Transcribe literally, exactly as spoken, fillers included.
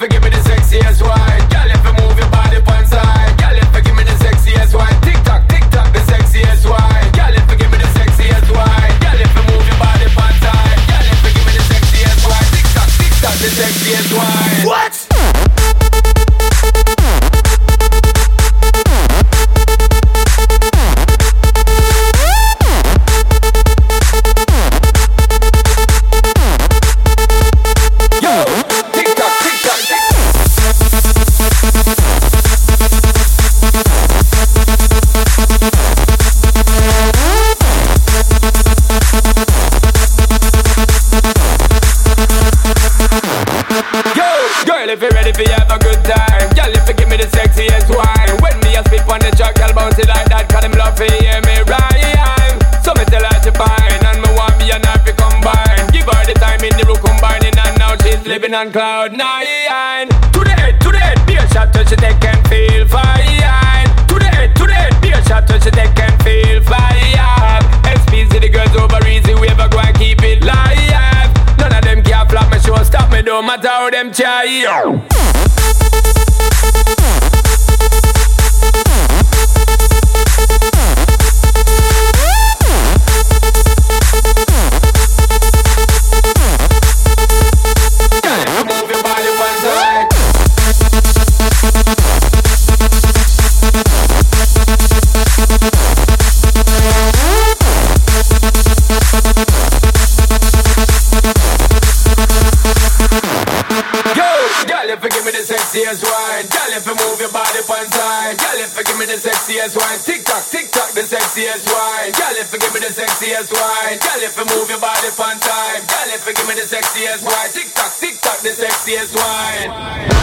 give me the sexiest wine. Girl, if you move your body one side. Girl, if you give me the sexiest wine. Tick tock, tick tock, the sexiest wine. Girl, if you give me the sexiest wine. Girl, if you move your body one side. Girl, if you give me the sexiest wine. Tick tock, tick tock, the sexiest wine. What? If you're ready for you have a good time, girl, if you give me the sexiest wine. When me a spit on the track, girl, bounce it like that, cause them love to hear me rhyme. So me tell her to fine, and me want me and her to combine. Give her the time in the room combining, and now she's living on cloud nine. To the head, to the head, be a shot till she take and feel fine. To the head, to the head, be a shot till she take and feel fine. S P C the girls over easy, we ever go and keep it live. None of them can flop my show, stop me, don't matter how them try. Move your body one side. Girl, if you give me the sexiest wine. Girl, if you move your body one side. Girl, if you give me the sexiest wine. Tick tock, tick tock, the sexiest wine. Girl, if you give me the sexiest wine. Girl, if you move your body one time. Girl, if you give me the sexiest wine. Tick tock, tick tock, the sexiest wine.